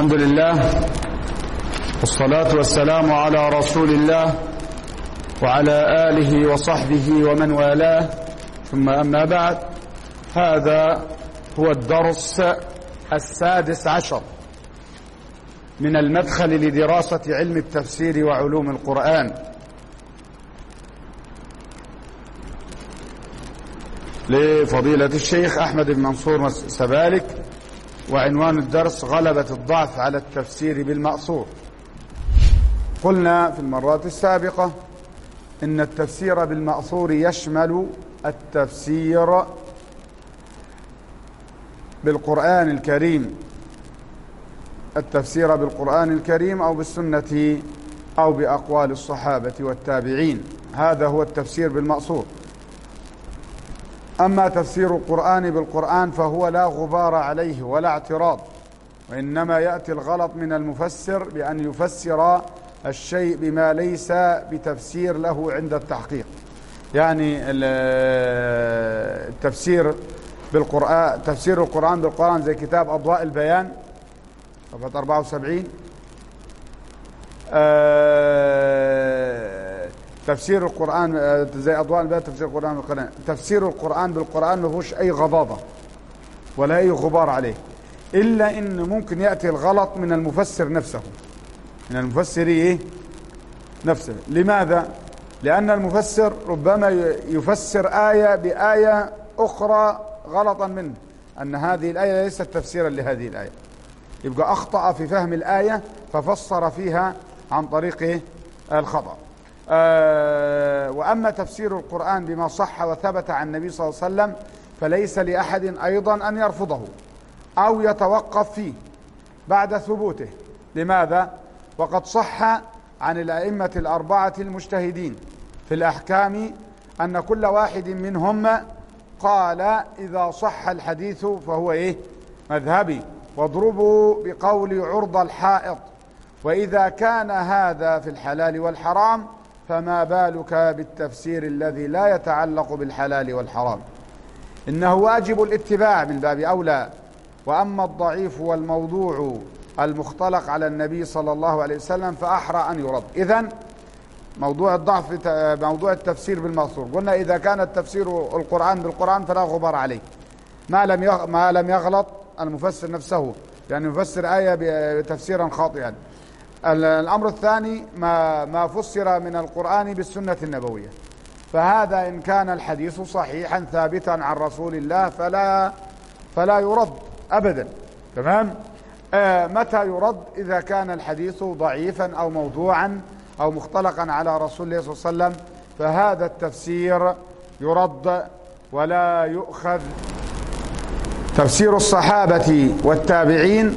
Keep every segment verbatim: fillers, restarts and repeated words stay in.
الحمد لله والصلاة والسلام على رسول الله وعلى آله وصحبه ومن والاه، ثم أما بعد. هذا هو الدرس السادس عشر من المدخل لدراسة علم التفسير وعلوم القرآن، لفضيلة الشيخ أحمد بن منصور سبالك، وعنوان الدرس غلبة الضعف على التفسير بالمأثور. قلنا في المرات السابقة إن التفسير بالمأثور يشمل التفسير بالقرآن الكريم التفسير بالقرآن الكريم أو بالسنة أو بأقوال الصحابة والتابعين. هذا هو التفسير بالمأثور. أما تفسير القرآن بالقرآن فهو لا غبار عليه ولا اعتراض، وإنما يأتي الغلط من المفسر بأن يفسر الشيء بما ليس بتفسير له عند التحقيق. يعني التفسير بالقرآن تفسير القرآن بالقرآن زي كتاب أضواء البيان صفحة أربعة وسبعين، أه تفسير القرآن زي أضواء البيان تفسير القرآن بالقرآن تفسير القرآن بالقرآن ما فيهوش أي غضاضة ولا أي غبار عليه، إلا إن ممكن يأتي الغلط من المفسر نفسه من المفسر إيه؟ نفسه. لماذا؟ لأن المفسر ربما يفسر آية بآية أخرى غلطا منه، أن هذه الآية ليست تفسيرا لهذه الآية، يبقى أخطأ في فهم الآية ففسر فيها عن طريق الخطأ. أه وأما تفسير القرآن بما صح وثبت عن النبي صلى الله عليه وسلم فليس لأحد أيضا أن يرفضه أو يتوقف فيه بعد ثبوته. لماذا؟ وقد صح عن الأئمة الأربعة المجتهدين في الأحكام أن كل واحد منهم قال إذا صح الحديث فهو إيه؟ مذهبي، واضربوا بقول عرض الحائط، وإذا كان هذا في الحلال والحرام فما بالك بالتفسير الذي لا يتعلق بالحلال والحرام. إنه واجب الاتباع من باب أولى. وأما الضعيف والموضوع المختلق على النبي صلى الله عليه وسلم فأحرى أن يرد. إذن موضوع الضعف موضوع التفسير بالمأثور، قلنا إذا كان التفسير القرآن بالقرآن فلا غبار عليه، ما لم ما لم يغلط المفسر نفسه، يعني يفسر آية بتفسيرا خاطئا. الأمر الثاني ما ما فسر من القرآن بالسنة النبوية، فهذا إن كان الحديث صحيحا ثابتا عن رسول الله فلا فلا يرد أبدا. تمام؟ آه متى يرد؟ إذا كان الحديث ضعيفا أو موضوعا أو مختلقا على رسول الله صلى الله عليه وسلم، فهذا التفسير يرد ولا يؤخذ. تفسير الصحابة والتابعين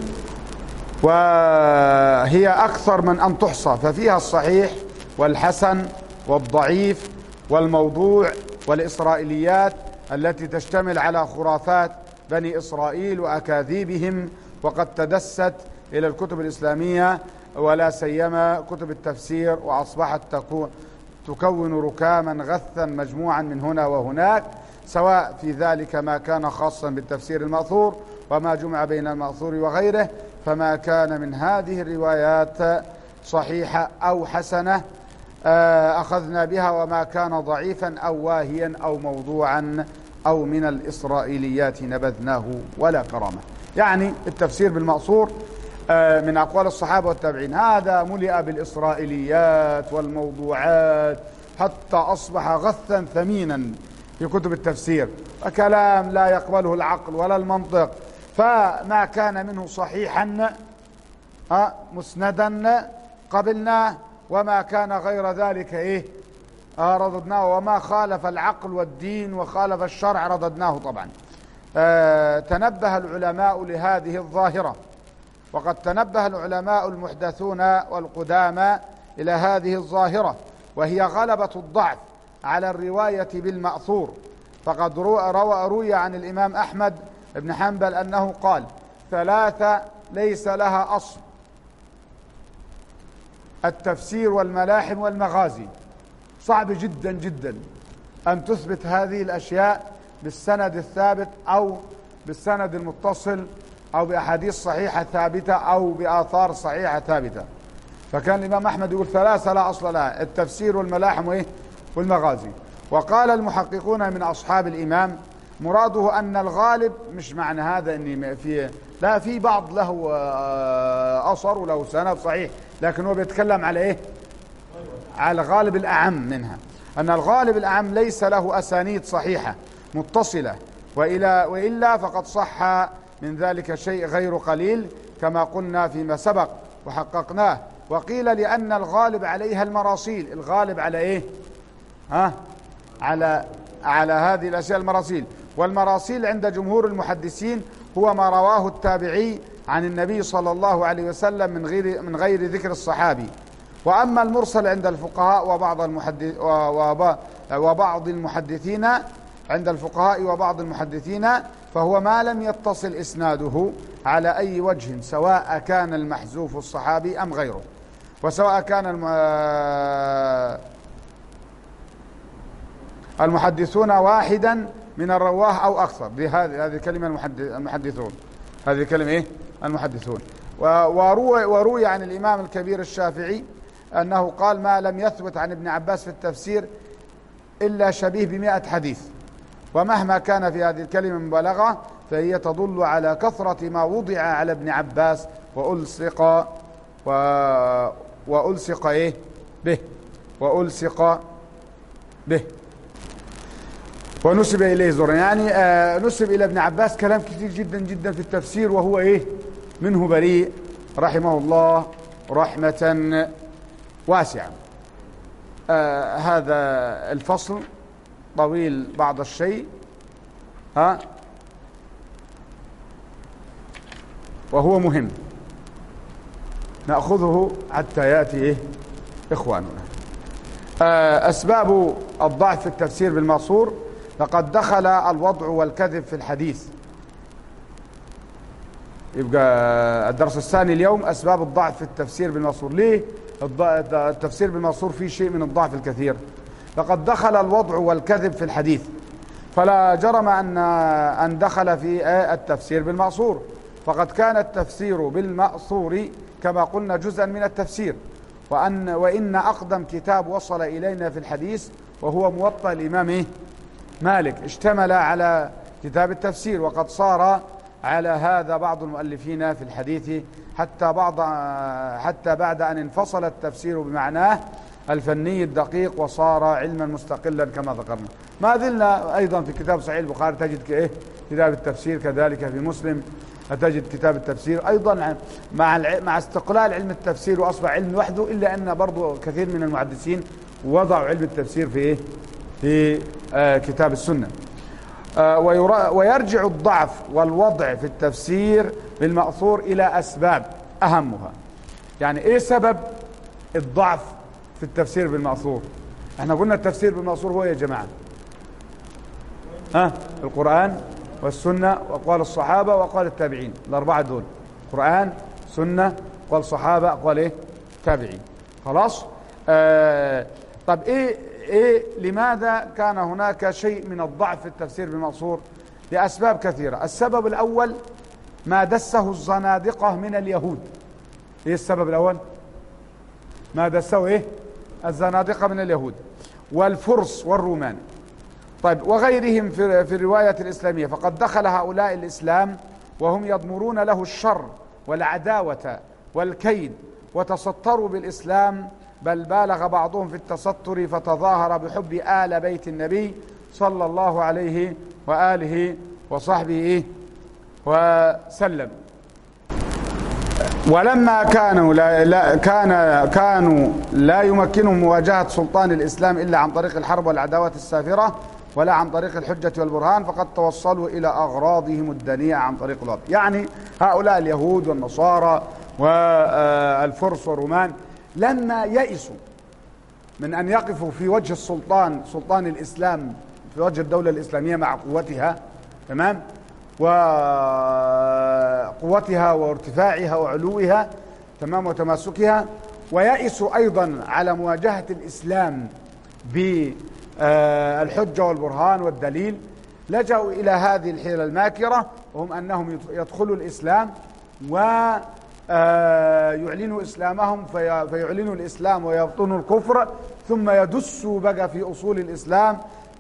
وهي أكثر من أن تحصى، ففيها الصحيح والحسن والضعيف والموضوع والإسرائيليات التي تشتمل على خرافات بني إسرائيل وأكاذيبهم، وقد تدست إلى الكتب الإسلامية ولا سيما كتب التفسير، وأصبحت تكون تكون ركاما غثا مجموعا من هنا وهناك، سواء في ذلك ما كان خاصا بالتفسير المأثور وما جمع بين المأثور وغيره، فما كان من هذه الروايات صحيحة أو حسنة أخذنا بها، وما كان ضعيفا أو واهيا أو موضوعا أو من الإسرائيليات نبذناه ولا كرامة. يعني التفسير بالمأثور من أقوال الصحابة والتابعين هذا ملئ بالإسرائيليات والموضوعات حتى أصبح غثا ثمينا في كتب التفسير، وكلام لا يقبله العقل ولا المنطق. فما كان منه صحيحا مسندا قبلناه، وما كان غير ذلك إيه رددناه، وما خالف العقل والدين وخالف الشرع رددناه. طبعا آه تنبه العلماء لهذه الظاهرة، وقد تنبه العلماء المحدثون والقدامى إلى هذه الظاهرة، وهي غلبة الضعف على الرواية بالمأثور. فقد روى روي عن الإمام أحمد بن حنبل أنه قال: ثلاثة ليس لها أصل: التفسير والملاحم والمغازي. صعب جدا جدا أن تثبت هذه الأشياء بالسند الثابت أو بالسند المتصل أو بأحاديث صحيحة ثابتة أو بآثار صحيحة ثابتة. فكان الإمام أحمد يقول ثلاثة لا أصل لها: التفسير والملاحم وإيه والمغازي. وقال المحققون من أصحاب الإمام مراده أن الغالب، مش معنى هذا أن في لا في بعض له أثر وله سند صحيح، لكن هو بيتكلم على إيه؟ على الغالب الأعم منها، أن الغالب الأعم ليس له أسانيد صحيحة متصلة، وإلى وإلا فقد صح من ذلك شيء غير قليل كما قلنا فيما سبق وحققناه. وقيل لأن الغالب عليها المراسيل. الغالب على إيه؟ ها؟ على على هذه الأشياء المراسيل. والمراسيل عند جمهور المحدثين هو ما رواه التابعي عن النبي صلى الله عليه وسلم من غير من غير ذكر الصحابي. وأما المرسل عند الفقهاء وبعض المحدث وبعض المحدثين عند الفقهاء وبعض المحدثين فهو ما لم يتصل إسناده على أي وجه، سواء كان المحذوف الصحابي أم غيره، وسواء كان المحدثون واحدا من الرواه أو أكثر. هذه هذه كلمة المحدثون، هذه كلمة إيه؟ المحدثون. وروي, وروي عن الإمام الكبير الشافعي أنه قال: ما لم يثبت عن ابن عباس في التفسير إلا شبيه بمئة حديث. ومهما كان في هذه الكلمة مبالغة فهي تدل على كثرة ما وضع على ابن عباس وألصق و... وألصق إيه؟ به وألصق به ونسب إليه زورا. يعني آه نسب إلى ابن عباس كلام كثير جدا جدا في التفسير، وهو إيه؟ منه بريء رحمه الله رحمة واسعة. آه هذا الفصل طويل بعض الشيء، ها، وهو مهم نأخذه حتى يأتي إيه؟ إخواننا. آه أسباب الضعف في التفسير بالمأثور: لقد دخل الوضع والكذب في الحديث. يبقى الدرس الثاني اليوم أسباب الضعف في التفسير بالمأثور. ليه التفسير بالمأثور فيه شيء من الضعف الكثير؟ لقد دخل الوضع والكذب في الحديث، فلا جرم أن أن دخل في التفسير بالمأثور، فقد كان التفسير بالمأثور كما قلنا جزءا من التفسير. وأن وإن أقدم كتاب وصل إلينا في الحديث وهو موطأ الإمام مالك اشتمل على كتاب التفسير، وقد صار على هذا بعض المؤلفين في الحديث حتى بعض حتى بعد أن انفصل التفسير بمعناه الفني الدقيق وصار علما مستقلا كما ذكرنا. ما زلنا أيضا في كتاب صحيح البخاري تجد إيه؟ كتاب التفسير، كذلك في مسلم تجد كتاب التفسير أيضا مع مع استقلال علم التفسير وأصبح علم لوحده، إلا أن برضو كثير من المحدثين وضعوا علم التفسير في إيه؟ في آه كتاب السنة. آه ويرجع الضعف والوضع في التفسير بالمأثور إلى أسباب أهمها. يعني إيه سبب الضعف في التفسير بالمأثور؟ احنا قلنا التفسير بالمأثور هو يا جماعة ها القرآن والسنة وأقوال الصحابة وأقوال التابعين، الأربعة دول: قرآن، سنة، أقوال الصحابة، أقوال إيه؟ تابعين. خلاص. آه طب إيه إيه لماذا كان هناك شيء من الضعف في التفسير بالمأثور؟ لأسباب كثيرة. السبب الأول ما دسه الزنادقة من اليهود. إيه السبب الأول؟ ما دسه إيه؟ الزنادقة من اليهود والفرس والرومان. طيب، وغيرهم في في الرواية الإسلامية، فقد دخل هؤلاء الإسلام وهم يضمرون له الشر والعداوة والكيد، وتستروا بالإسلام، بل بالغ بعضهم في التستر فتظاهر بحب آل بيت النبي صلى الله عليه وآله وصحبه وسلم. ولما كانوا لا, لا كان كانوا لا يمكنهم مواجهة سلطان الإسلام إلا عن طريق الحرب والعداوات السافرة، ولا عن طريق الحجة والبرهان، فقد توصلوا إلى أغراضهم الدنيئة عن طريق الوضع. يعني هؤلاء اليهود والنصارى والفرس والرومان لما يئسوا من أن يقفوا في وجه السلطان، سلطان الإسلام، في وجه الدولة الإسلامية مع قوتها، تمام، وقوتها وارتفاعها وعلوها، تمام، وتماسكها، ويئسوا أيضا على مواجهة الإسلام بالحجة والبرهان والدليل، لجأوا إلى هذه الحيلة الماكرة وهم أنهم يدخلوا الإسلام ويعلنوا إسلامهم فيعلنوا الإسلام ويبطنوا الكفر، ثم يدسوا بقى في أصول الإسلام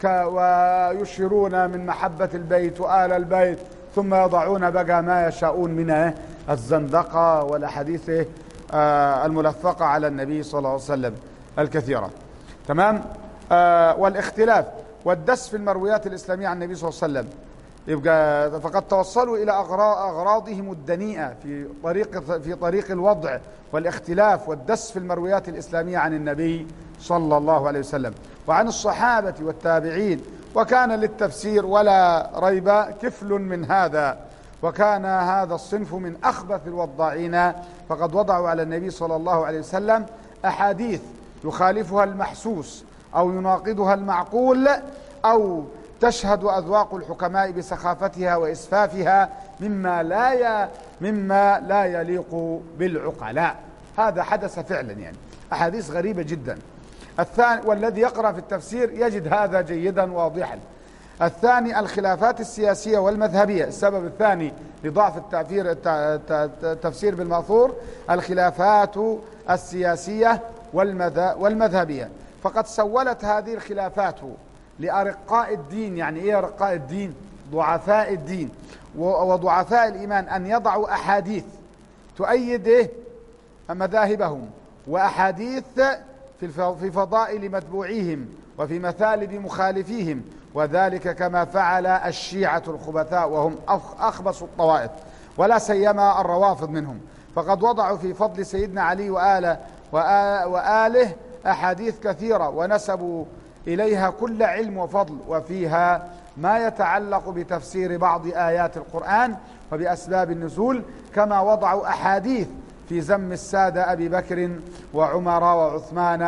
ويشيرون من محبة البيت وآل البيت، ثم يضعون بقى ما يشاءون من الزندقة والأحاديث الملفقة على النبي صلى الله عليه وسلم الكثيرة. تمام. آه والاختلاف والدس في المرويات الإسلامية عن النبي صلى الله عليه وسلم، يبقى فقد توصلوا إلى أغراضهم الدنيئة في طريق في طريق الوضع والاختلاف والدس في المرويات الإسلامية عن النبي صلى الله عليه وسلم وعن الصحابة والتابعين، وكان للتفسير ولا ريب كفل من هذا، وكان هذا الصنف من أخبث الوضاعين، فقد وضعوا على النبي صلى الله عليه وسلم أحاديث يخالفها المحسوس أو يناقضها المعقول، أو تشهد أذواق الحكماء بسخافتها وإسفافها مما لا ي... مما لا يليق بالعقلاء. هذا حدث فعلا، يعني أحاديث غريبة جدا. الثاني، والذي يقرأ في التفسير يجد هذا جيدا واضحا. الثاني الخلافات السياسية والمذهبية. السبب الثاني لضعف التأثير التفسير بالمأثور الخلافات السياسية والمذهبية، فقد سولت هذه الخلافات لأرقاء الدين. يعني إيه أرقاء الدين؟ ضعفاء الدين وضعفاء الإيمان، أن يضعوا أحاديث تؤيد إيه؟ مذاهبهم، وأحاديث في فضائل متبوعيهم وفي مثالب مخالفيهم، وذلك كما فعل الشيعة الخبثاء وهم أخبث الطوائف، ولا سيما الروافض منهم، فقد وضعوا في فضل سيدنا علي وآله وآله أحاديث كثيرة ونسبوا إليها كل علم وفضل، وفيها ما يتعلق بتفسير بعض آيات القرآن وبأسباب النزول، كما وضعوا أحاديث في ذم السادة أبي بكر وعمر وعثمان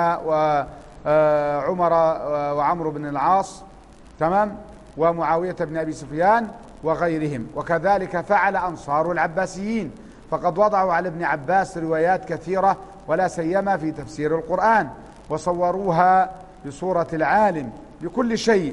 وعمر وعمرو بن العاص، تمام، ومعاوية بن أبي سفيان وغيرهم. وكذلك فعل أنصار العباسيين، فقد وضعوا على ابن عباس روايات كثيرة ولا سيما في تفسير القرآن، وصوروها بصورة العالم بكل شيء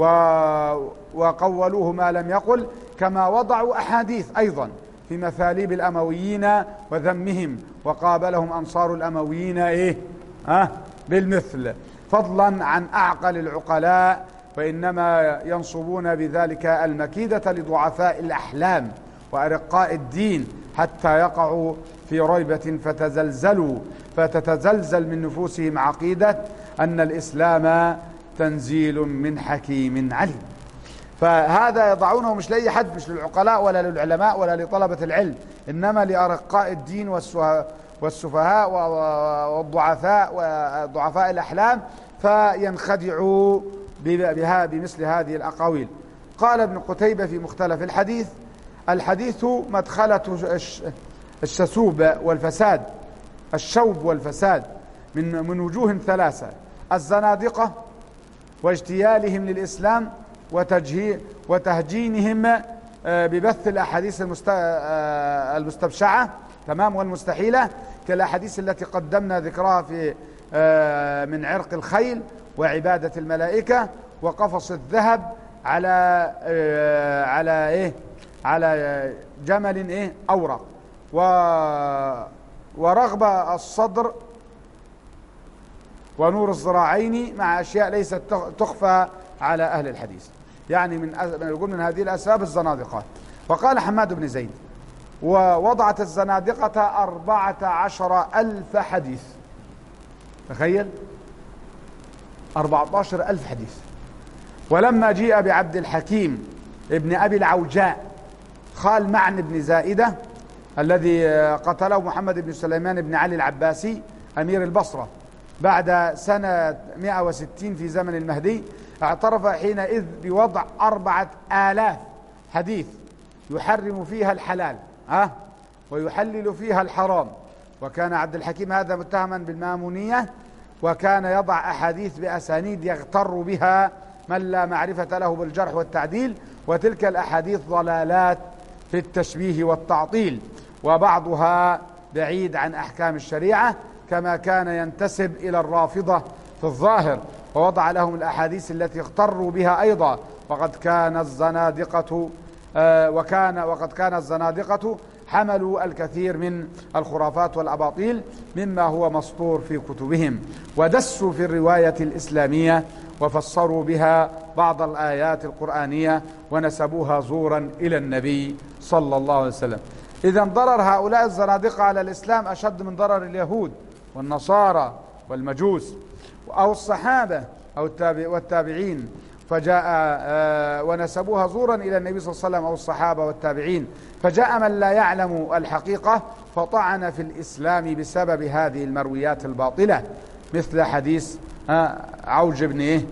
وقولوه ما لم يقل، كما وضعوا أحاديث أيضا في مثاليب الأمويين وذمهم، وقابلهم أنصار الأمويين إيه؟ أه؟ بالمثل، فضلا عن أعقل العقلاء، وإنما ينصبون بذلك المكيدة لضعفاء الأحلام وأرقاء الدين حتى يقعوا في ريبة فتزلزلوا فتتزلزل من نفوسهم عقيدة أن الإسلام تنزيل من حكيم عليم. فهذا يضعونه مش لأي حد، مش للعقلاء ولا للعلماء ولا لطلبة العلم، إنما لأرقاء الدين والسفهاء والضعفاء وضعفاء الأحلام، فينخدعوا بها بمثل هذه الأقاويل. قال ابن قتيبة في مختلف الحديث: الحديث مدخلة الشسوب والفساد، الشوب والفساد من من وجوه ثلاثة: الزنادقة واجتيالهم للإسلام وتهجينهم ببث الأحاديث المستبشعة، تمام، والمستحيلة، كالأحاديث التي قدمنا ذكرها في من عرق الخيل وعبادة الملائكة وقفص الذهب على على ايه على جمل ايه أورق، ورغب الصدر ونور الذراعين، مع أشياء ليست تخفى على أهل الحديث. يعني من يقول من هذه الأسباب الزنادقة. وقال حماد بن زيد: ووضعت الزنادقة أربعة عشر ألف حديث. تخيل، أربعة عشر ألف حديث. ولما جيء بعبد الحكيم ابن أبي العوجاء خال معن بن زائدة الذي قتله محمد بن سليمان بن علي العباسي أمير البصرة بعد سنة مئة وستين في زمن المهدي، اعترف حينئذ بوضع أربعة آلاف حديث يحرم فيها الحلال ها ويحلل فيها الحرام. وكان عبد الحكيم هذا متهما بالمامونية، وكان يضع أحاديث بأسانيد يغتر بها من لا معرفة له بالجرح والتعديل، وتلك الأحاديث ضلالات في التشبيه والتعطيل، وبعضها بعيد عن أحكام الشريعة، كما كان ينتسب إلى الرافضة في الظاهر، ووضع لهم الأحاديث التي اغتروا بها أيضا. وقد كان الزنادقة وكان وقد كان الزنادقة حملوا الكثير من الخرافات والأباطيل مما هو مسطور في كتبهم، ودسوا في الرواية الإسلامية وفسروا بها بعض الآيات القرآنية ونسبوها زورا إلى النبي صلى الله عليه وسلم. إذن ضرر هؤلاء الزنادقة على الإسلام أشد من ضرر اليهود والنصارى والمجوس أو الصحابة أو والتابعين، فجاء ونسبوها زورا إلى النبي صلى الله عليه وسلم أو الصحابة والتابعين، فجاء من لا يعلم الحقيقة فطعن في الإسلام بسبب هذه المرويات الباطلة، مثل حديث عوج بن إيه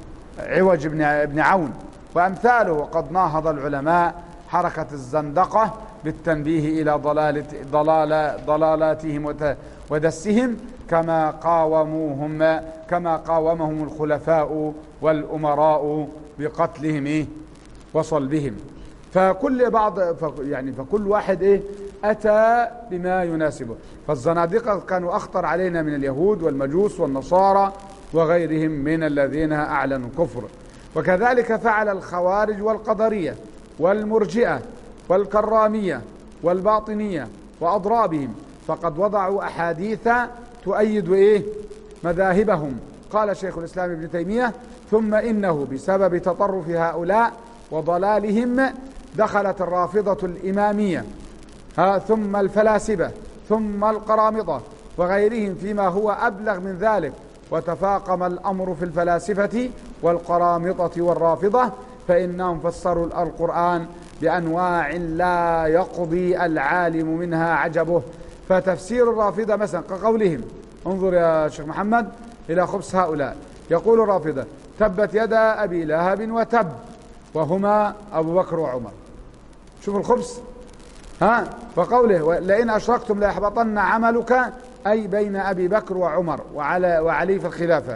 عوج بن ابن عون وأمثاله. وقد ناهض العلماء حركة الزندقة بالتنبيه إلى ضلالة ضلال ضلالاتهم ودسهم كما قاوموهم كما قاومهم الخلفاء والأمراء بقتلهم إيه وصلبهم. فكل بعض يعني فكل واحد إيه أتى بما يناسبه. فالزنادقة كانوا أخطر علينا من اليهود والمجوس والنصارى وغيرهم من الذين أعلنوا الكفر. وكذلك فعل الخوارج والقدرية والمرجئة والكرامية والباطنية وأضرابهم، فقد وضعوا أحاديث تؤيد إيه مذاهبهم. قال شيخ الإسلام ابن تيمية: ثم إنه بسبب تطرف هؤلاء وضلالهم دخلت الرافضة الإمامية ها ثم الفلاسفة ثم القرامطة وغيرهم فيما هو أبلغ من ذلك، وتفاقم الأمر في الفلاسفة والقرامطة والرافضة، فإنهم فسروا القرآن بأنواع لا يقضي العالم منها عجبه. فتفسير الرافضة مثلا كقولهم، انظر يا شيخ محمد إلى خبث هؤلاء، يقول الرافضة: تبت يدا أبي لهب وتب، وهما أبو بكر وعمر. شوف الخبث ها. فقوله: لئن أشركتم ليحبطن عملك، أي بين أبي بكر وعمر وعلى وعلي في الخلافة.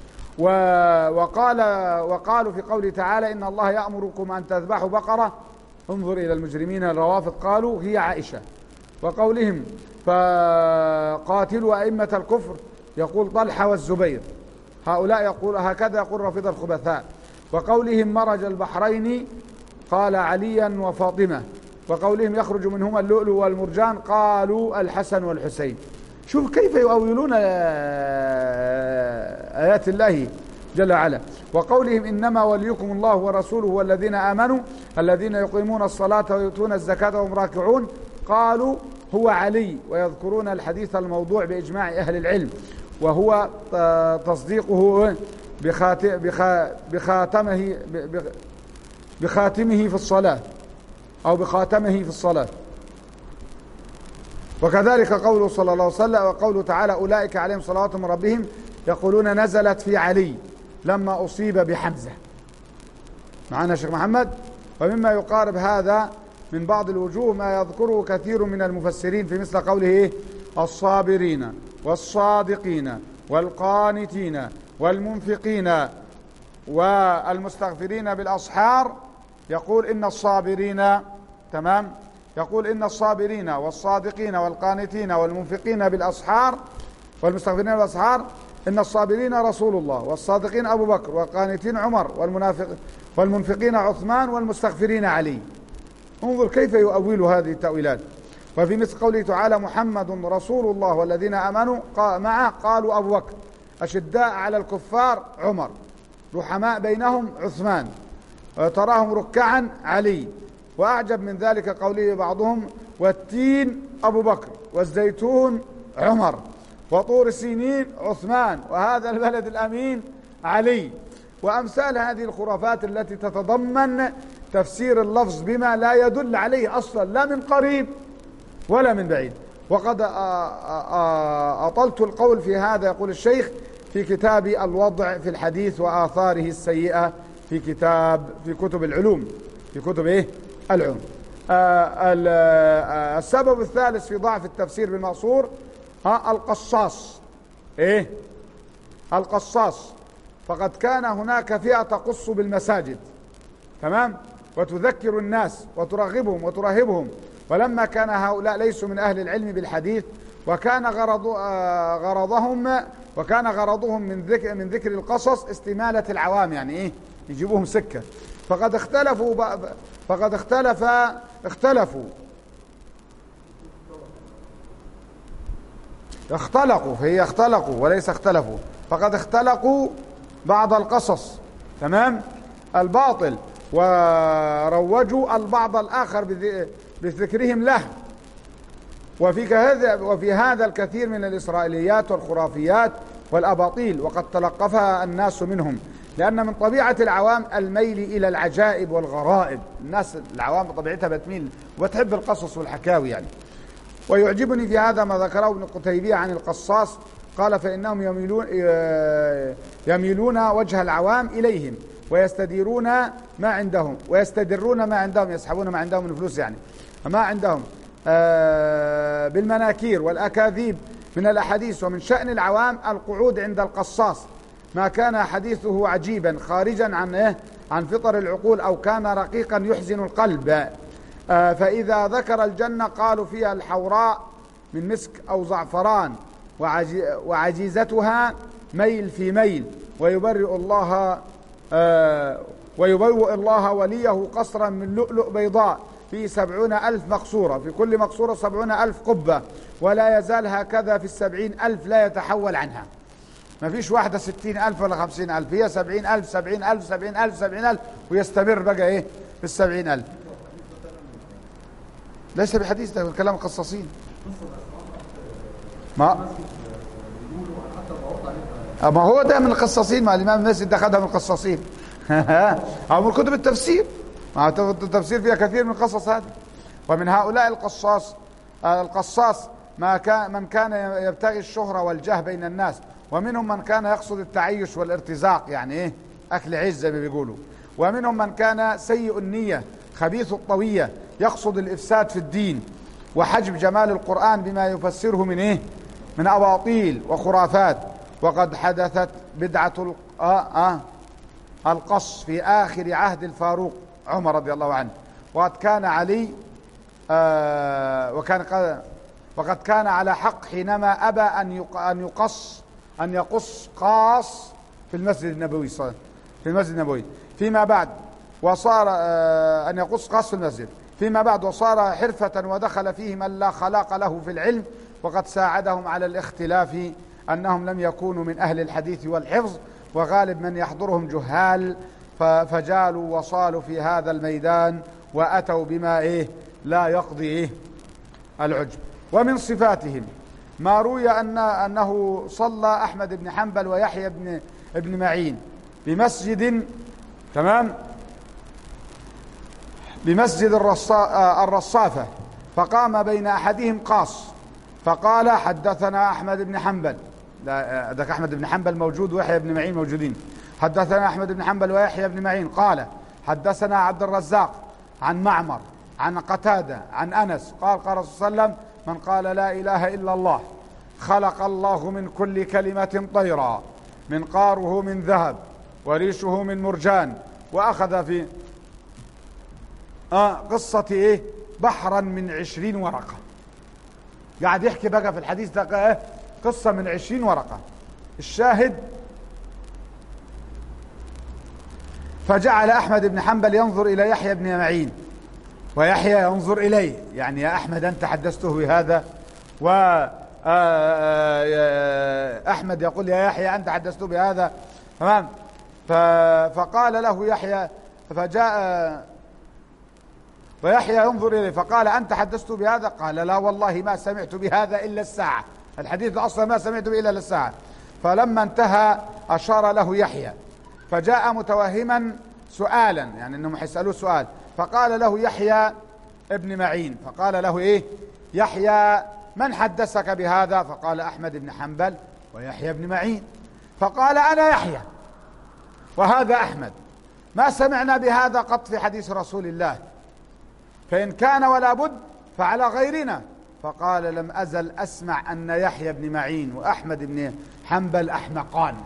وقال وقالوا في قوله تعالى: إن الله يأمركم أن تذبحوا بقرة. انظر إلى المجرمين الروافض، قالوا هي عائشة. وقولهم: فقاتلوا أئمة الكفر، يقول طلحة والزبير. هؤلاء يقول هكذا يقول رافض الخبثاء. وقولهم: مرج البحرين، قال عليا وفاطمة. وقولهم: يخرج منهما اللؤلؤ والمرجان، قالوا الحسن والحسين. شوف كيف يؤولون آيات الله جل وعلا. وقولهم: إنما وليكم الله ورسوله والذين آمنوا الذين يقيمون الصلاة ويؤتون الزكاة وهم راكعون، قالوا هو علي. ويذكرون الحديث الموضوع بإجماع أهل العلم، وهو تصديقه بخاتمه بخاتمه في الصلاة أو بخاتمه في الصلاة. وكذلك قوله صلى الله عليه وسلم وقوله تعالى: أولئك عليهم صلوات من ربهم، يقولون نزلت في علي لما أصيب بحمزة. معنا شيخ محمد. ومما يقارب هذا من بعض الوجوه ما يذكره كثير من المفسرين في مثل قوله إيه؟ الصابرين والصادقين والقانتين والمنفقين والمستغفرين بالأسحار. يقول إن الصابرين تمام يقول إن الصابرين والصادقين والقانتين والمنفقين بالأسحار والمستغفرين بالأسحار، إن الصابرين رسول الله، والصادقين أبو بكر، والقانتين عمر، والمنافق والمنفقين عثمان، والمستغفرين علي. انظر كيف يؤول هذه التأويلات. وفي مثل قوله تعالى: محمد رسول الله والذين آمنوا معه، قالوا أبو بكر، أشداء على الكفار عمر، رحماء بينهم عثمان، تراهم ركعا علي. وأعجب من ذلك قوله بعضهم: والتين أبو بكر، والزيتون عمر، وطور سينين عثمان، وهذا البلد الأمين علي. وأمثال هذه الخرافات التي تتضمن تفسير اللفظ بما لا يدل عليه أصلا لا من قريب ولا من بعيد. وقد أطلت القول في هذا، يقول الشيخ في كتاب الوضع في الحديث وآثاره السيئة في كتاب في كتب العلوم في كتب إيه العلوم. السبب الثالث في ضعف التفسير بالمأثور ها القصاص. إيه القصاص. فقد كان هناك فئة تقص بالمساجد، تمام، وتذكر الناس وترغبهم وترهبهم. ولما كان هؤلاء ليسوا من أهل العلم بالحديث، وكان غرض غرضهم وكان غرضهم من ذكر من ذكر القصص استمالة العوام، يعني إيه يجيبوهم سكة. فقد اختلفوا فقد اختلف اختلفوا اختلقوا فهي اختلقوا وليس اختلفوا، فقد اختلقوا بعض القصص تمام الباطل وروجوا البعض الآخر بذكرهم له. وفي هذا وفي هذا الكثير من الإسرائيليات والخرافيات والأباطيل، وقد تلقفها الناس منهم، لأن من طبيعة العوام الميل إلى العجائب والغرائب. الناس العوام بطبيعتها بتميل وتحب القصص والحكاوي يعني. ويعجبني في هذا ما ذكره ابن قتيبية عن القصاص، قال فإنهم يميلون, يميلون وجه العوام إليهم ويستديرون ما عندهم ويستدرون ما عندهم يسحبون ما عندهم من فلوس يعني ما عندهم بالمناكير والأكاذيب من الأحاديث. ومن شأن العوام القعود عند القصاص ما كان حديثه عجيبا خارجا عن إيه؟ عن فطر العقول، أو كان رقيقا يحزن القلب. فإذا ذكر الجنة قالوا فيها الحوراء من مسك أو زعفران وعجيزتها ميل في ميل، ويبرئ الله ويبوئ الله وليه قصرا من لؤلؤ بيضاء في سبعون ألف مقصورة، في كل مقصورة سبعون ألف قبة، ولا يزال هكذا في السبعين ألف لا يتحول عنها. ما فيش واحدة ستين ألف ولا خمسين ألف، هي سبعين ألف سبعين ألف سبعين ألف سبعين ألف، ويستمر بقى إيه في السبعين ألف. ليس بحديث، ده كلام القصاصين. ما ما هو ده من القصاصين، ما الإمام المسجد ده خدها من القصاصين أو من كتب التفسير، ما التفسير فيها كثير من القصص هذه. ومن هؤلاء القصاص القصاص ما كان من كان يبتغي الشهرة والجاه بين الناس، ومنهم من كان يقصد التعيش والارتزاق، يعني ايه اكل عيش زي ما بيقولوا. ومنهم من كان سيء النية خبيث الطوية يقصد الإفساد في الدين وحجب جمال القرآن بما يفسره من ايه من أباطيل وخرافات. وقد حدثت بدعة آه آه القص في آخر عهد الفاروق عمر رضي الله عنه، وقد كان علي آه وكان قد وقد كان على حق حينما أبى أن أن يقص أن يقص قاص في المسجد النبوي في المسجد النبوي فيما بعد وصار آه أن يقص قاص في المسجد فيما بعد وصار حرفة، ودخل فيه من لا خلاق له في العلم، وقد ساعدهم على الاختلاف أنهم لم يكونوا من أهل الحديث والحفظ، وغالب من يحضرهم جهال، فجالوا وصالوا في هذا الميدان وأتوا بما إيه لا يقضي إيه العجب. ومن صفاتهم ما روي أن أنه صلى أحمد بن حنبل ويحيى بن ابن معين بمسجد تمام بمسجد الرصافة، فقام بين أحدهم قاص فقال حدثنا أحمد بن حنبل، ذاك أحمد بن حنبل موجود ويحيى بن معين موجودين، حدثنا أحمد بن حنبل ويحيى بن معين قال حدثنا عبد الرزاق عن معمر عن قتادة عن أنس قال قال رسول الله صلى الله عليه وسلم من قال لا إله إلا الله خلق الله من كل كلمة طيرا منقاره من ذهب وريشه من مرجان، وأخذ في آه قصة إيه بحرا من عشرين ورقة. قاعد يحكي بقى في الحديث ده إيه قصة من عشرين ورقة. الشاهد فجعل أحمد بن حنبل ينظر إلى يحيى بن معين ويحيى ينظر إليه، يعني يا أحمد أنت حدثته بهذا، وأحمد يقول يا يحيى أنت حدثته بهذا تمام. فقال له يحيى فجاء ويحيى ينظر إليه فقال أنت حدثته بهذا؟ قال لا والله ما سمعت بهذا إلا الساعة، الحديث أصلا ما سمعت به إلا الساعة. فلما انتهى أشار له يحيى فجاء متوهما سؤالا، يعني أنهم يسألوه سؤال، فقال له يحيى ابن معين فقال له إيه يحيى من حدثك بهذا؟ فقال أحمد بن حنبل ويحيى بن معين. فقال أنا يحيى وهذا أحمد، ما سمعنا بهذا قط في حديث رسول الله، فإن كان ولا بد فعلى غيرنا. فقال لم أزل أسمع أن يحيى بن معين وأحمد بن حنبل أحمقان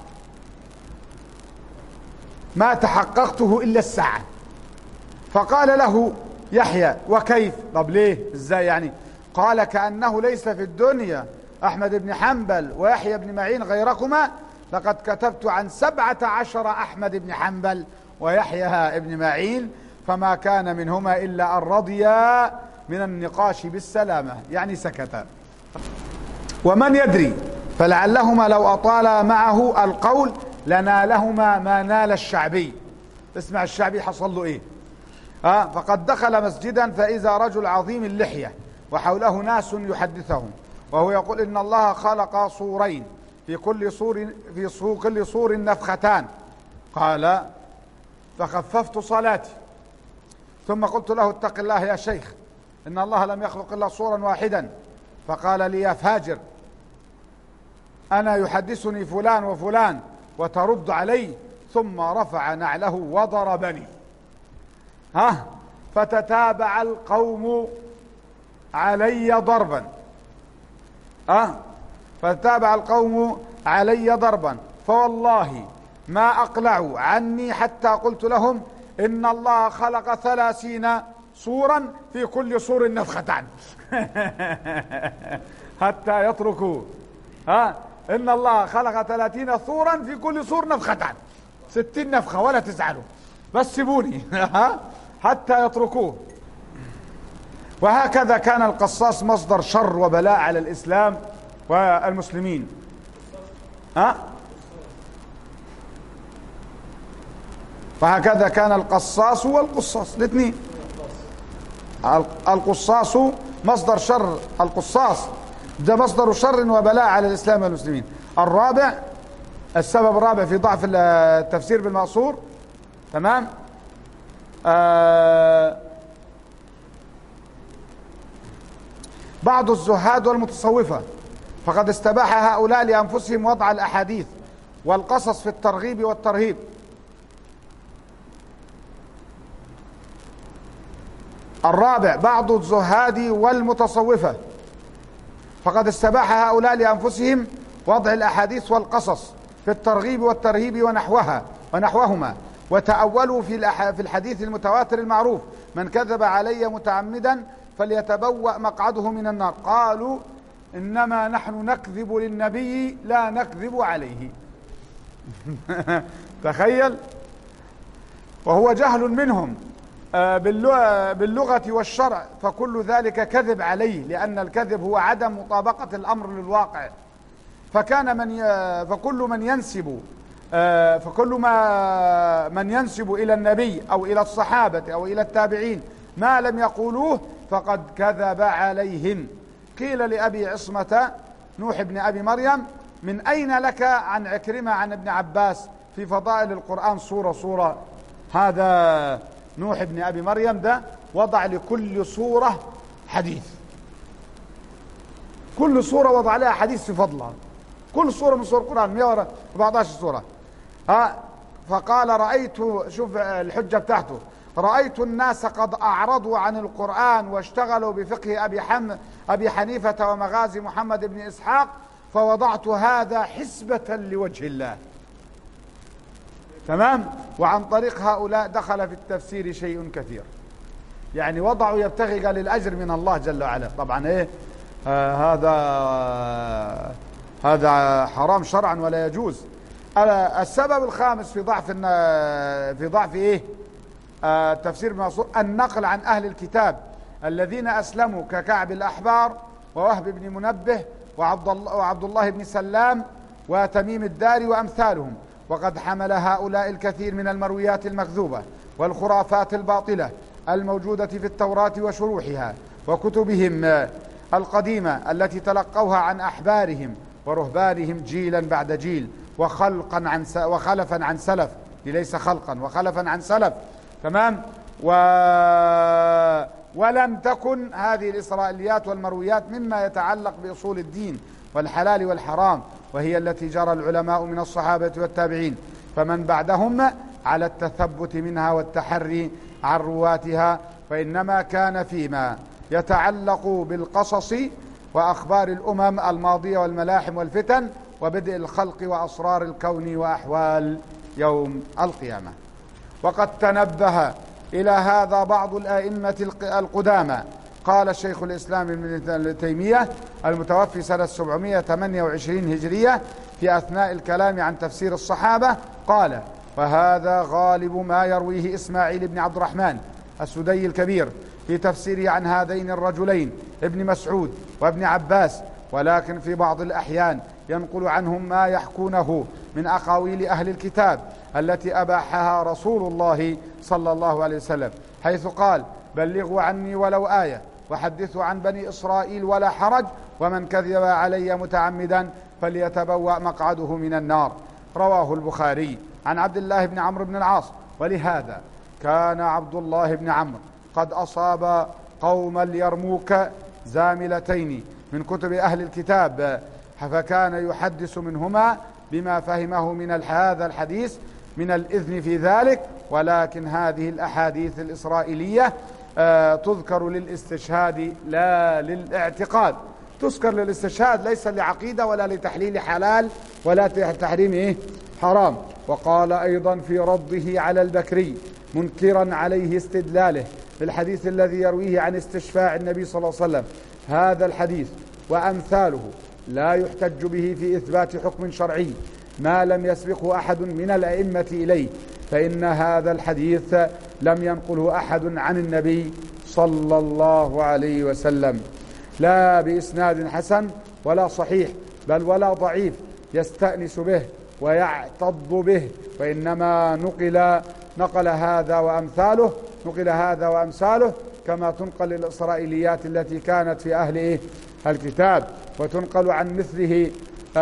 ما تحققته إلا الساعة. فقال له يحيى وكيف؟ طب ليه ازاي يعني؟ قال كأنه ليس في الدنيا أحمد بن حنبل ويحيى بن معين غيركما، لقد كتبت عن سبعة عشر أحمد بن حنبل ويحيى بن معين، فما كان منهما إلا أن رضيا من النقاش بالسلامة، يعني سكتا. ومن يدري فلعلهما لو أطال معه القول لنالهما ما نال الشعبي. اسمع الشعبي حصل له إيه؟ آه فقد دخل مسجدا فإذا رجل عظيم اللحية وحوله ناس يحدثهم، وهو يقول إن الله خلق صورين في كل صور في صور كل صور نفختان. قال فخففت صلاتي ثم قلت له اتق الله يا شيخ إن الله لم يخلق إلا صورا واحدا. فقال لي يا فاجر أنا يحدثني فلان وفلان وترد علي، ثم رفع نعله وضربني. ها فتتابع القوم علي ضربا ها فتتابع القوم علي ضربا فوالله ما أقلعوا عني حتى قلت لهم إن الله خلق ثلاثين صورا في كل صور نفختان. حتى يتركوا ها إن الله خلق ثلاثين صورا في كل صور نفختان، ستين نفخة ولا تزعلوا بس سيبوني حتى يتركوه. وهكذا كان القصاص مصدر شر وبلاء على الإسلام والمسلمين. ها فهكذا كان القصاص والقصاص الاثنين. القصاص مصدر شر، القصاص ده مصدر شر وبلاء على الإسلام والمسلمين. الرابع، السبب الرابع في ضعف التفسير بالمأثور، تمام، آه بعض الزهاد والمتصوفة فقد استباح هؤلاء لأنفسهم وضع الأحاديث والقصص في الترغيب والترهيب. الرابع بعض الزهاد والمتصوفة فقد استباح هؤلاء لأنفسهم وضع الأحاديث والقصص في الترغيب والترهيب ونحوها ونحوهما، وتأولوا في في الحديث المتواتر المعروف من كذب علي متعمدا فليتبوأ مقعده من النار. قالوا إنما نحن نكذب للنبي لا نكذب عليه. تخيل، وهو جهل منهم باللغة والشرع، فكل ذلك كذب عليه، لأن الكذب هو عدم مطابقة الأمر للواقع. فكان من ي... فكل من ينسب فكل ما من ينسب إلى النبي أو إلى الصحابة أو إلى التابعين ما لم يقولوه فقد كذب عليهم. قيل لأبي عصمة نوح بن أبي مريم من أين لك عن عكرمة عن ابن عباس في فضائل القرآن صورة صورة؟ هذا نوح بن أبي مريم ده وضع لكل صورة حديث، كل صورة وضع لها حديث في فضلها، كل صورة من صور القرآن مئة وأربعة عشر صورة. ها فقال رأيت، شوف الحجة بتاعته، رأيت الناس قد أعرضوا عن القرآن واشتغلوا بفقه أبي, حم أبي حنيفة ومغازي محمد بن إسحاق فوضعت هذا حسبة لوجه الله. تمام. وعن طريق هؤلاء دخل في التفسير شيء كثير، يعني وضعوا يبتغي قال الأجر من الله جل وعلا. طبعا ايه آه هذا آه هذا حرام شرعا ولا يجوز. آه السبب الخامس في ضعف في ضعف ايه آه تفسير المأثور النقل عن أهل الكتاب الذين أسلموا ككعب الأحبار ووهب بن منبه وعبد الله, وعبد الله بن سلام وتميم الداري وأمثالهم، وقد حمل هؤلاء الكثير من المرويات المكذوبة والخرافات الباطلة الموجودة في التوراة وشروحها وكتبهم القديمة التي تلقوها عن أحبارهم ورهبانهم جيلا بعد جيل وخلقا عن وخلفا عن سلف، ليس خلقا وخلفا عن سلف. تمام. و... ولم تكن هذه الإسرائيليات والمرويات مما يتعلق بأصول الدين والحلال والحرام، وهي التي جرى العلماء من الصحابة والتابعين فمن بعدهم على التثبت منها والتحري عن رواتها، فإنما كان فيما يتعلق بالقصص وأخبار الأمم الماضية والملاحم والفتن وبدء الخلق وأسرار الكون وأحوال يوم القيامة. وقد تنبه إلى هذا بعض الآئمة القدامى. قال الشيخ الإسلام ابن تيمية المتوفي سنة سبعمائة وثمانية وعشرين هجرية في أثناء الكلام عن تفسير الصحابة قال: وهذا غالب ما يرويه إسماعيل بن عبد الرحمن السدي الكبير في تفسيره عن هذين الرجلين ابن مسعود وابن عباس، ولكن في بعض الأحيان ينقل عنهم ما يحكونه من أقاويل أهل الكتاب التي أباحها رسول الله صلى الله عليه وسلم، حيث قال: بلغوا عني ولو آية وحدثوا عن بني إسرائيل ولا حرج، ومن كذب علي متعمدا فليتبوأ مقعده من النار. رواه البخاري عن عبد الله بن عمرو بن العاص. ولهذا كان عبد الله بن عمرو قد أصاب قوم اليرموك زاملتين من كتب أهل الكتاب، فكان يحدث منهما بما فهمه من هذا الحديث من الإذن في ذلك، ولكن هذه الأحاديث الإسرائيلية آه تذكر للاستشهاد لا للاعتقاد، تذكر للاستشهاد ليس لعقيدة ولا لتحليل حلال ولا تحريم إيه حرام. وقال أيضا في رده على البكري منكرا عليه استدلاله بالحديث الذي يرويه عن استشفاع النبي صلى الله عليه وسلم: هذا الحديث وأمثاله لا يحتج به في إثبات حكم شرعي ما لم يسبقه أحد من الأئمة إليه، فإن هذا الحديث لم ينقله أحد عن النبي صلى الله عليه وسلم، لا بإسناد حسن ولا صحيح بل ولا ضعيف يستأنس به ويعتض به، وإنما نقل نقل هذا وأمثاله نقل هذا وأمثاله كما تنقل الإسرائيليات التي كانت في أهل إيه الكتاب، وتنقل عن مثله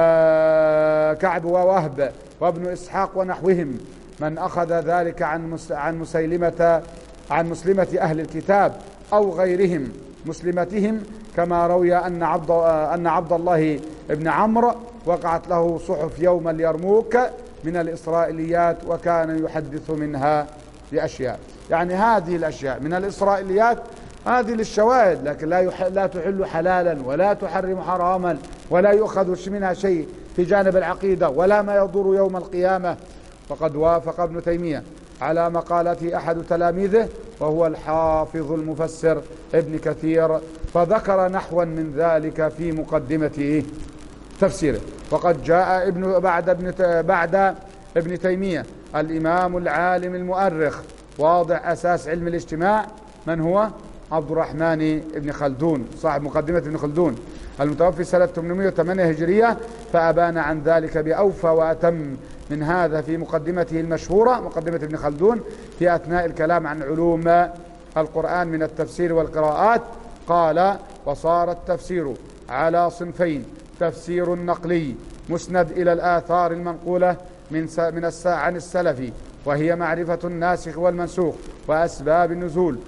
آه كعب ووهب وابن إسحاق ونحوهم، من أخذ ذلك عن عن مسيلمة عن مسلمة أهل الكتاب أو غيرهم مسلمتهم، كما روي أن عبد أن عبد الله بن عمرو وقعت له صحف يوم اليرموك من الإسرائيليات وكان يحدث منها بأشياء. يعني هذه الأشياء من الإسرائيليات هذه للشواهد، لكن لا يح... لا تحل حلالا ولا تحرم حراما ولا يؤخذ منها شيء في جانب العقيدة ولا ما يضر يوم القيامة. فقد وافق ابن تيمية على مقالته أحد تلاميذه وهو الحافظ المفسر ابن كثير، فذكر نحوا من ذلك في مقدمة تفسيره. وقد جاء ابن بعد ابن بعد ابن تيمية الإمام العالم المؤرخ واضع أساس علم الاجتماع، من هو؟ عبد الرحمن بن خلدون صاحب مقدمة ابن خلدون المتوفي سنة ثمانمائة وثمانية هجرية، فأبان عن ذلك بأوفى وأتم من هذا في مقدمته المشهورة مقدمة ابن خلدون في أثناء الكلام عن علوم القرآن من التفسير والقراءات. قال: وصار التفسير على صنفين: تفسير نقلي مسند إلى الآثار المنقولة من من عن السلف، وهي معرفة الناسخ والمنسوخ وأسباب النزول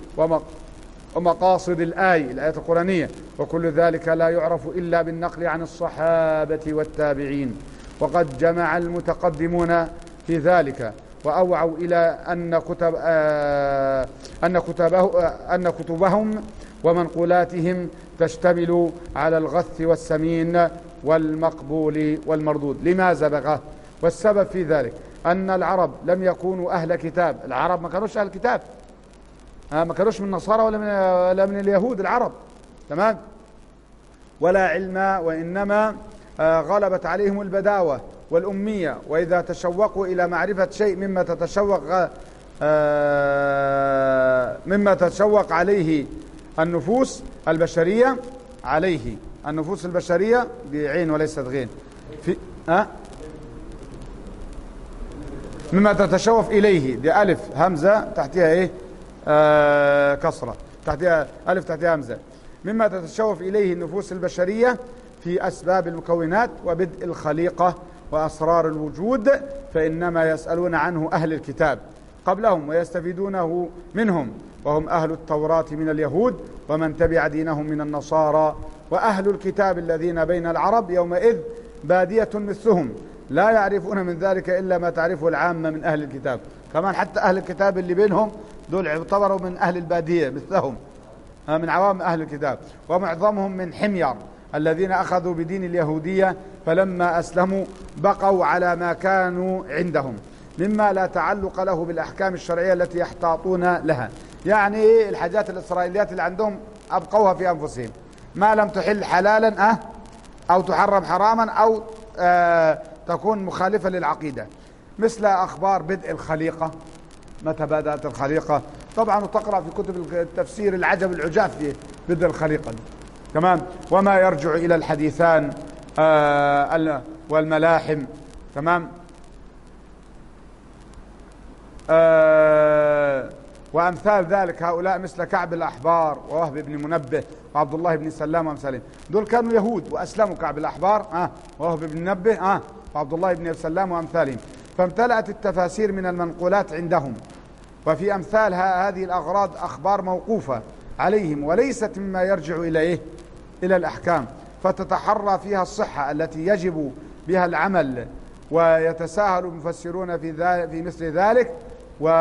ومقاصد الآية الآية القرآنية، وكل ذلك لا يعرف إلا بالنقل عن الصحابة والتابعين. وقد جمع المتقدمون في ذلك وأوعوا إلى أن كتب آه أن كتبه آه أن كتبهم ومنقولاتهم تشتمل على الغث والسمين والمقبول والمردود لما سبقه. والسبب في ذلك أن العرب لم يكونوا أهل كتاب، العرب ما كانوش أهل كتاب، ما كانوش من النصارى ولا من, ولا من اليهود العرب، تمام، ولا علم، وإنما غلبت عليهم البداوة والأمية، وإذا تشوقوا إلى معرفة شيء مما تتشوق مما تتشوق عليه النفوس البشرية عليه النفوس البشرية بعين وليست غين في أه؟ مما تتشوف إليه، دي ألف همزة تحتها إيه آه كسرة، تحتها ألف تحتها همزة، مما تتشوف إليه النفوس البشرية في أسباب المكونات وبدء الخليقة وأسرار الوجود، فإنما يسألون عنه أهل الكتاب قبلهم ويستفيدونه منهم، وهم أهل التوراة من اليهود ومن تبع دينهم من النصارى، وأهل الكتاب الذين بين العرب يومئذ بادية مثلهم لا يعرفون من ذلك إلا ما تعرفه العامة من أهل الكتاب. كمان حتى أهل الكتاب اللي بينهم دول يعتبروا من أهل البادية مثلهم، من عوام أهل الكتاب، ومعظمهم من حمير الذين أخذوا بدين اليهودية، فلما أسلموا بقوا على ما كانوا عندهم مما لا تعلق له بالأحكام الشرعية التي يحتاطون لها. يعني الحاجات الإسرائيليات اللي عندهم أبقوها في أنفسهم، ما لم تحل حلالا أه أو تحرم حراما أو آه تكون مخالفة للعقيدة. مثل أخبار بدء الخليقة، متى بدأت الخليقة، طبعا وتقرأ في كتب التفسير العجب العجاب في بدء الخليقة، تمام، وما يرجع إلى الحديثان آه والملاحم، تمام، آه وأمثال ذلك هؤلاء مثل كعب الأحبار ووهب بن منبه وعبد الله بن سلام وأمثالهم، دول كانوا يهود وأسلموا، كعب الأحبار آه ووهب بن منبه آه وعبد الله بن سلام وأمثالهم، فامتلأت التفاسير من المنقولات عندهم، وفي أمثال هذه الأغراض أخبار موقوفة عليهم وليست مما يرجع إلى إيه؟ إلى الأحكام، فتتحرى فيها الصحة التي يجب بها العمل، ويتساهل المفسرون في ذلك في مثل ذلك، و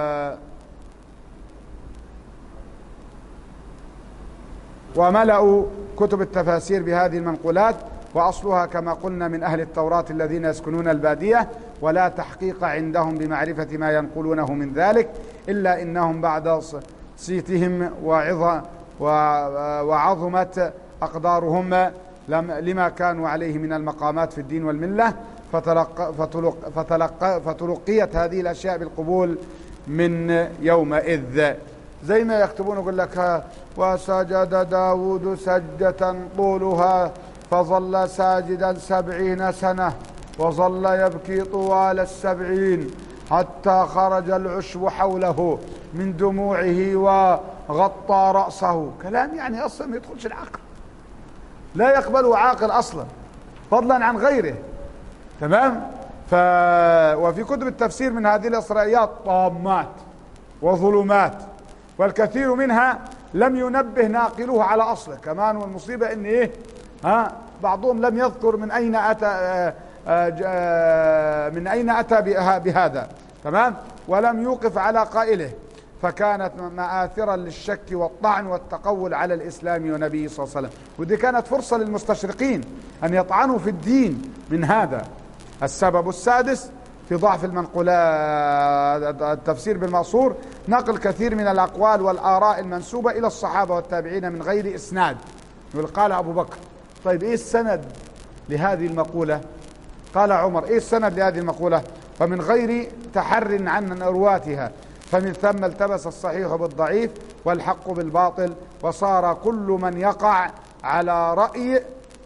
وملأوا كتب التفاسير بهذه المنقولات، وأصلها كما قلنا من أهل التوراة الذين يسكنون البادية، ولا تحقيق عندهم بمعرفة ما ينقلونه من ذلك، إلا إنهم بعد صيتهم وعظمت أقدارهم لما كانوا عليه من المقامات في الدين والملة، فتلق فتلق فتلق فتلقيت هذه الأشياء بالقبول من يومئذ. زي ما يكتبون يقول لك وسجد داود سجدة طولها فظل ساجدا سبعين سنة وظل يبكي طوال السبعين حتى خرج العشب حوله من دموعه وغطى رأسه. كلام يعني أصلا ما يدخلش العقل، لا يقبله عاقل أصلا فضلا عن غيره، تمام. ف... وفي كتب التفسير من هذه الإسرائيليات طامات وظلمات، والكثير منها لم ينبه ناقله على أصله كمان. والمصيبة إن إيه ها بعضهم لم يذكر من أين أتى آآ آآ من أين أتى بهذا، تمام، ولم يوقف على قائله، فكانت مآثرا للشك والطعن والتقول على الإسلام ونبيه صلى الله عليه وسلم. ودي كانت فرصة للمستشرقين أن يطعنوا في الدين من هذا. السبب السادس في ضعف المنقولات التفسير بالمأثور نقل كثير من الأقوال والآراء المنسوبة إلى الصحابة والتابعين من غير إسناد. قال أبو بكر طيب إيه السند لهذه المقولة؟ قال عمر إيه السند لهذه المقولة؟ فمن غير تحر عن رواتها، فمن ثم التبس الصحيح بالضعيف والحق بالباطل، وصار كل من يقع على رأي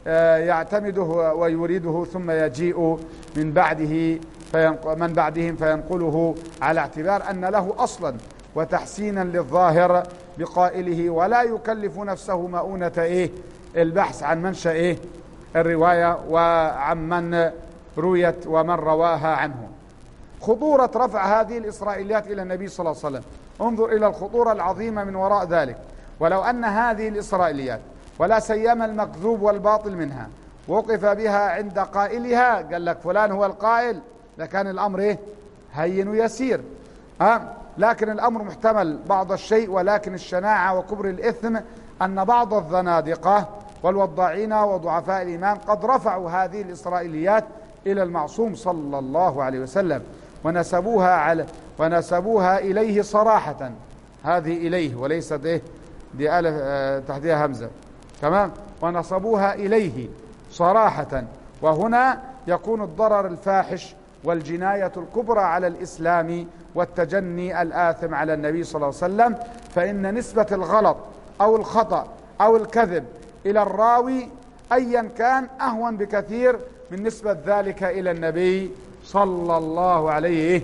يعتمده ويريده ثم يجيء من بعده من بعدهم فينقله على اعتبار أن له أصلا وتحسينا للظاهر بقائله، ولا يكلف نفسه مؤونة إيه البحث عن منشأ إيه الرواية وعن من رويت ومن رواها عنه. خطورة رفع هذه الإسرائيليات إلى النبي صلى الله عليه وسلم، انظر إلى الخطورة العظيمة من وراء ذلك. ولو أن هذه الإسرائيليات ولا سيما المكذوب والباطل منها وقف بها عند قائلها، قال لك فلان هو القائل، لكان الأمر إيه هين يسير، ها؟ لكن الأمر محتمل بعض الشيء، ولكن الشناعة وكبر الإثم أن بعض الزنادقة والوضاعين وضعفاء الإيمان قد رفعوا هذه الإسرائيليات إلى المعصوم صلى الله عليه وسلم ونسبوها على ونسبوها إليه صراحة، هذه إليه وليست إيه دي ألف اه تحتها همزة، تمام، ونسبوها إليه صراحة. وهنا يكون الضرر الفاحش والجناية الكبرى على الإسلام والتجني الآثم على النبي صلى الله عليه وسلم، فإن نسبة الغلط أو الخطأ أو الكذب إلى الراوي أيا كان أهون بكثير من نسبة ذلك إلى النبي صلى الله عليه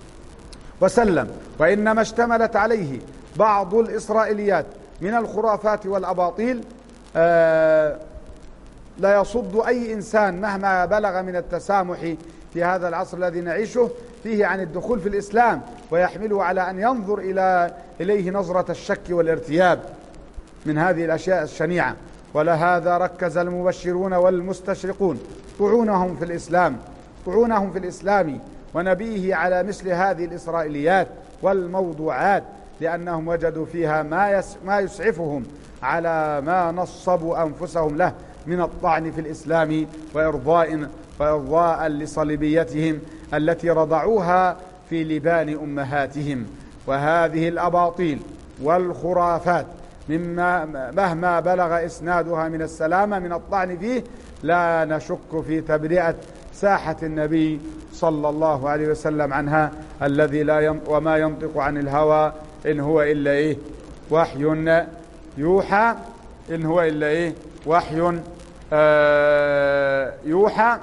وسلم. وإنما اشتملت عليه بعض الإسرائيليات من الخرافات والأباطيل آه لا يصد أي إنسان مهما بلغ من التسامح في هذا العصر الذي نعيشه فيه عن الدخول في الإسلام، ويحمله على أن ينظر إلى إليه نظرة الشك والارتياب من هذه الأشياء الشنيعة. ولهذا ركز المبشرون والمستشرقون طعونهم في الإسلام طعونهم في الإسلام ونبيه على مثل هذه الإسرائيليات والموضوعات، لأنهم وجدوا فيها ما ما يسعفهم على ما نصبوا أنفسهم له من الطعن في الإسلام وإرضاء وإرضاء لصليبيتهم التي رضعوها في لبان أمهاتهم. وهذه الأباطيل والخرافات مما مهما بلغ إسنادها من السلامة من الطعن فيه لا نشك في تبرئة ساحة النبي صلى الله عليه وسلم عنها، الذي لا ين... وما ينطق عن الهوى إن هو إلا إيه وحي يوحى، إن هو إلا إيه وحي آه يوحى.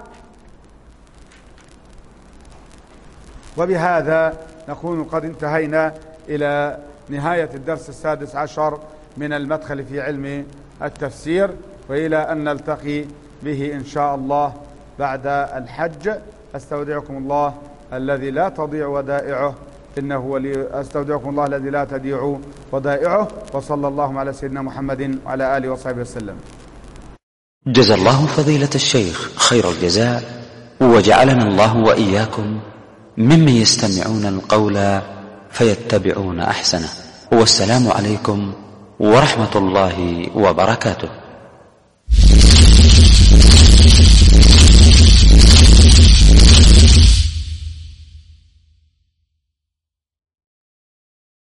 وبهذا نكون قد انتهينا إلى نهاية الدرس السادس عشر من المدخل في علم التفسير، وإلى أن نلتقي به إن شاء الله بعد الحج. أستودعكم الله الذي لا تضيع ودائعه إنه ولي أستودعكم الله الذي لا تضيع ودائعه، وصلى الله على سيدنا محمد وعلى آله وصحبه وسلم. جزى الله فضيلة الشيخ خير الجزاء، وجعلنا الله وإياكم ممن يستمعون القول فيتبعون أحسنه. والسلام عليكم ورحمة الله وبركاته.